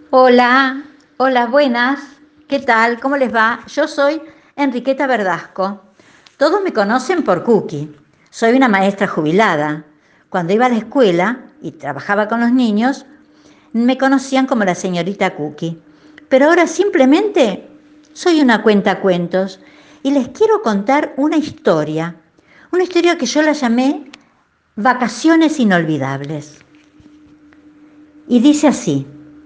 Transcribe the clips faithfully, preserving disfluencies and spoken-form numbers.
Hola, hola, buenas. ¿Qué tal? ¿Cómo les va? Yo soy Enriqueta Verdasco. Todos me conocen por Cookie. Soy una maestra jubilada. Cuando iba a la escuela y trabajaba con los niños, me conocían como la señorita Cookie. Pero ahora simplemente soy una cuentacuentos y les quiero contar una historia. Una historia que yo la llamé Vacaciones Inolvidables. Y dice así.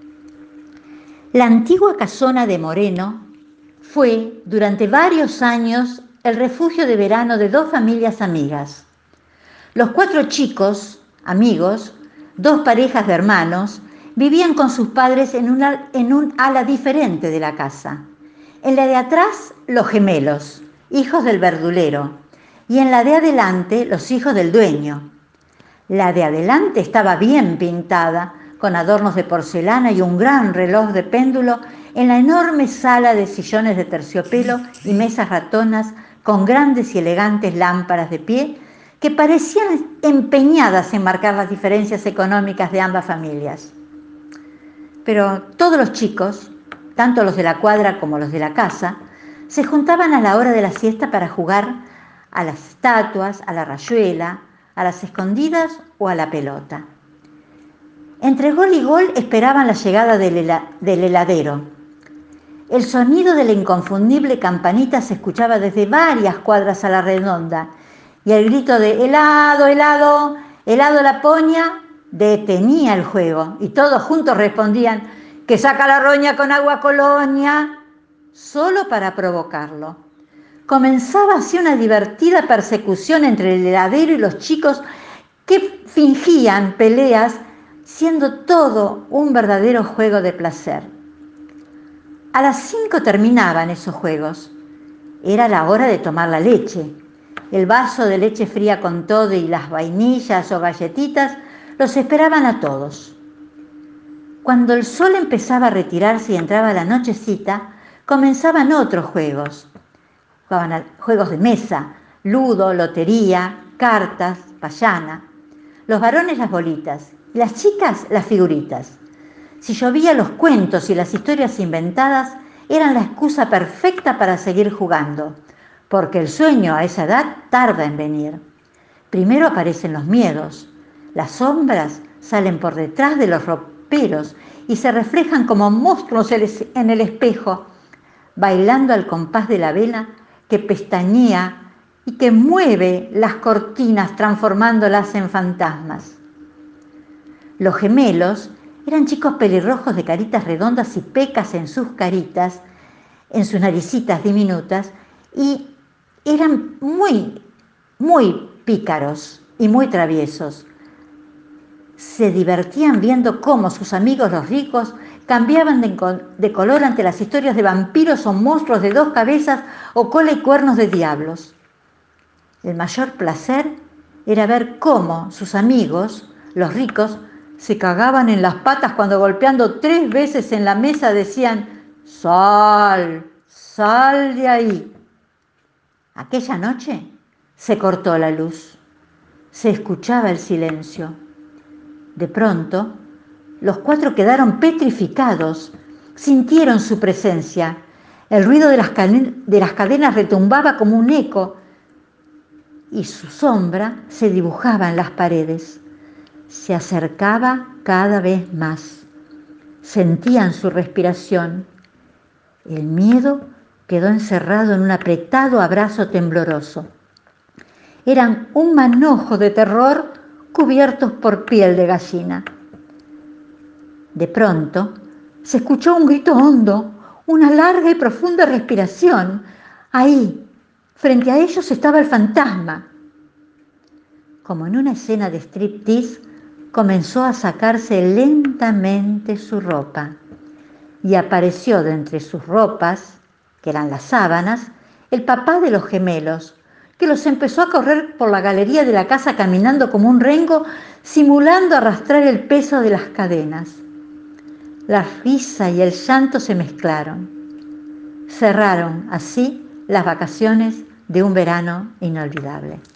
La antigua casona de Moreno fue, durante varios años, el refugio de verano de dos familias amigas. Los cuatro chicos, amigos, dos parejas de hermanos, vivían con sus padres en, una, en un ala diferente de la casa. En la de atrás, los gemelos, hijos del verdulero, y en la de adelante, los hijos del dueño. La de adelante estaba bien pintada, con adornos de porcelana y un gran reloj de péndulo en la enorme sala de sillones de terciopelo y mesas ratonas con grandes y elegantes lámparas de pie que parecían empeñadas en marcar las diferencias económicas de ambas familias. Pero todos los chicos, tanto los de la cuadra como los de la casa, se juntaban a la hora de la siesta para jugar a las estatuas, a la rayuela, a las escondidas o a la pelota. Entre gol y gol esperaban la llegada del, hela, del heladero. El sonido de la inconfundible campanita se escuchaba desde varias cuadras a la redonda y el grito de helado, helado, helado la poña detenía el juego y todos juntos respondían que saca la roña con agua colonia, solo para provocarlo. Comenzaba así una divertida persecución entre el heladero y los chicos que fingían peleas, siendo todo un verdadero juego de placer. A las cinco terminaban esos juegos. Era la hora de tomar la leche. El vaso de leche fría con todo y las vainillas o galletitas los esperaban a todos. Cuando el sol empezaba a retirarse y entraba la nochecita, comenzaban otros juegos. Jugaban a juegos de mesa, ludo, lotería, cartas, payana. Los varones las bolitas y las chicas las figuritas. Si llovía, los cuentos y las historias inventadas eran la excusa perfecta para seguir jugando, porque el sueño a esa edad tarda en venir. Primero aparecen los miedos. Las sombras salen por detrás de los roperos y se reflejan como monstruos en el espejo, bailando al compás de la vela que pestañea y que mueve las cortinas transformándolas en fantasmas. Los gemelos eran chicos pelirrojos de caritas redondas y pecas en sus caritas, en sus naricitas diminutas, y eran muy, muy pícaros y muy traviesos. Se divertían viendo cómo sus amigos los ricos cambiaban de, de color ante las historias de vampiros o monstruos de dos cabezas o cola y cuernos de diablos. El mayor placer era ver cómo sus amigos, los ricos, se cagaban en las patas cuando golpeando tres veces en la mesa decían «Sal, sal de ahí». Aquella noche se cortó la luz, se escuchaba el silencio. De pronto, los cuatro quedaron petrificados, sintieron su presencia. El ruido de las, de las cadenas retumbaba como un eco y su sombra se dibujaba en las paredes. Se acercaba cada vez más. Sentían su respiración. El miedo quedó encerrado en un apretado abrazo tembloroso. Eran un manojo de terror cubiertos por piel de gallina. De pronto, se escuchó un grito hondo, una larga y profunda respiración. Ahí, frente a ellos, estaba el fantasma. Como en una escena de striptease, comenzó a sacarse lentamente su ropa y apareció de entre sus ropas, que eran las sábanas, el papá de los gemelos, que los empezó a correr por la galería de la casa caminando como un rengo, simulando arrastrar el peso de las cadenas. La risa y el llanto se mezclaron. Cerraron así las vacaciones de un verano inolvidable.